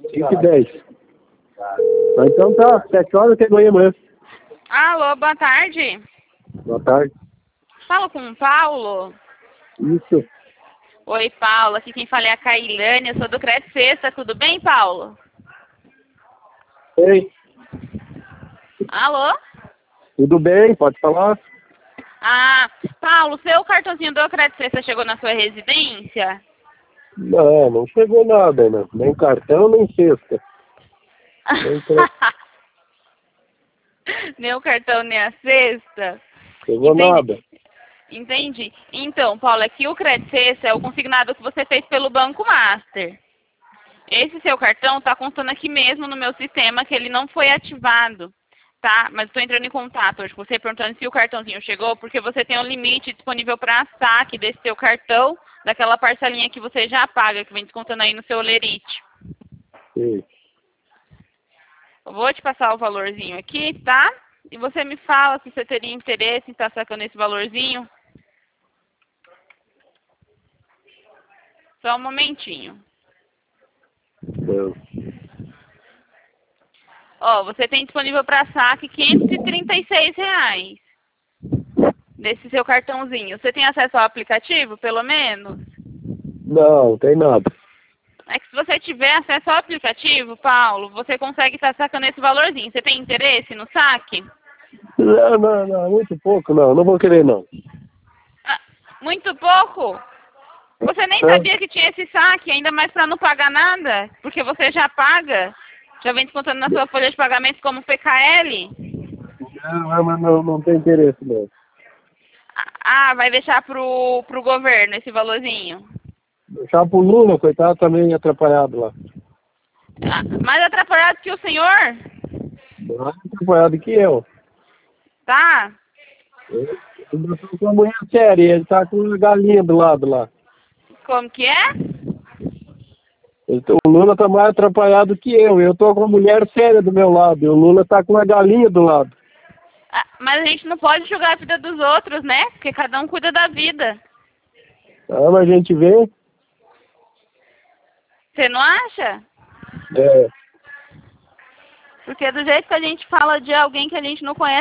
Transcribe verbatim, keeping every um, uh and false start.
cinco e dez. Então tá, sete horas tem manhã amanhã. Alô, boa tarde. Boa tarde. Falo com o Paulo. Isso. Oi, Paulo. Aqui quem fala é a Cailane. Eu sou do Crédito Sexta. Tudo bem, Paulo? Ei, Alô? tudo bem? Pode falar? Ah, Paulo, seu cartãozinho do Crédito Sexta chegou na sua residência? Não, não chegou nada, né? Nem cartão, nem cesta. Nem cre- Nem o cartão, nem a cesta? Chegou nada. Entendi. Então, Paulo, aqui o Crédito Sexta é o consignado que você fez pelo Banco Master. Esse seu cartão está constando aqui mesmo no meu sistema que ele não foi ativado, tá? Mas estou entrando em contato hoje com você perguntando se o cartãozinho chegou, porque você tem um limite disponível para saque desse seu cartão, daquela parcelinha que você já paga, que vem descontando aí no seu lerite. Sim. Eu vou te passar o valorzinho aqui, tá? E você me fala se você teria interesse em estar sacando esse valorzinho. Só um momentinho. Não. Ó, você tem disponível para saque quinhentos e trinta e seis reais desse seu cartãozinho. Você tem acesso ao aplicativo, pelo menos? Não, tem nada. É que se você tiver acesso ao aplicativo, Paulo, você consegue estar sacando esse valorzinho. Você tem interesse no saque? Não, não, não, muito pouco, não. Não vou querer, não. Ah, muito pouco? Você nem Não, sabia que tinha esse saque, ainda mais para não pagar nada? Porque você já paga? Já vem descontando na sua folha de pagamento como P K L? não, mas não, não tem interesse, não. Ah, vai deixar pro, pro governo esse valorzinho. Deixar pro Lula, coitado, também atrapalhado lá. Ah, mais atrapalhado que o senhor? Mais atrapalhado que eu. Tá? Eu eu tô com uma mulher séria, ele tá com uma galinha do lado lá. Como que é? Ele- O Lula tá mais atrapalhado que eu. Eu tô com uma mulher séria do meu lado. E o Lula tá com uma galinha do lado. Ah, mas a gente não pode julgar a vida dos outros, né? Porque cada um cuida da vida. Ah, mas a gente vê. Você não acha? É. Porque do jeito que a gente fala de alguém que a gente não conhece,